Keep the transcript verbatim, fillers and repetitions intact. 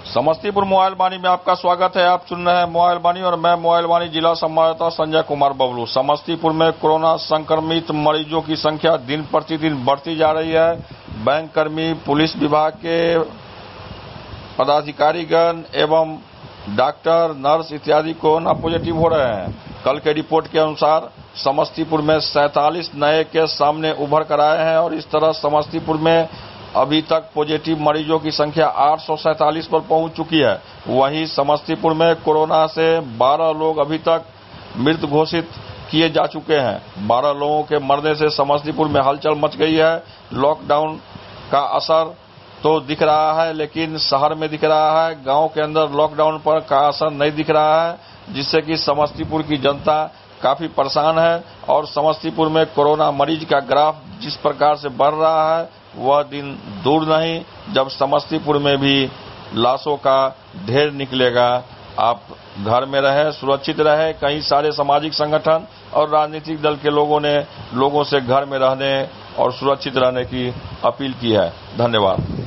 Samastipur mobile वाणी में आपका स्वागत है। आप सुन रहे हैं मोबाइल वाणी और मैं मोबाइल वाणी जिला संवाददाता संजय कुमार बबलू। समस्तीपुर में कोरोना संक्रमित मरीजों की संख्या दिन प्रतिदिन बढ़ती जा रही है। बैंक कर्मी, पुलिस विभाग के पदाधिकारीगण एवं डॉक्टर, नर्स इत्यादि कोरोना पॉजिटिव हो रहे हैं। कल के रिपोर्ट के अनुसार समस्तीपुर में सैंतालीस नए केस सामने उभर कर आए हैं और इस तरह समस्तीपुर में अभी तक पॉजिटिव मरीजों की संख्या आठ सौ सैंतालीस पर पहुंच चुकी है। वहीं समस्तीपुर में कोरोना से बारह लोग अभी तक मृत घोषित किए जा चुके हैं। बारह लोगों के मरने से समस्तीपुर में हलचल मच गई है। लॉकडाउन का असर तो दिख रहा है, लेकिन शहर में दिख रहा है, गांव के अंदर लॉकडाउन पर का असर नहीं दिख रहा है, जिससे कि समस्तीपुर की जनता काफी परेशान है। और समस्तीपुर में कोरोना मरीज का ग्राफ जिस प्रकार से बढ़ रहा है वह दिन दूर नहीं जब समस्तीपुर में भी लाशों का ढेर निकलेगा। आप घर में रहे, सुरक्षित रहे। कई सारे सामाजिक संगठन और राजनीतिक दल के लोगों ने लोगों से घर में रहने और सुरक्षित रहने की अपील की है। धन्यवाद।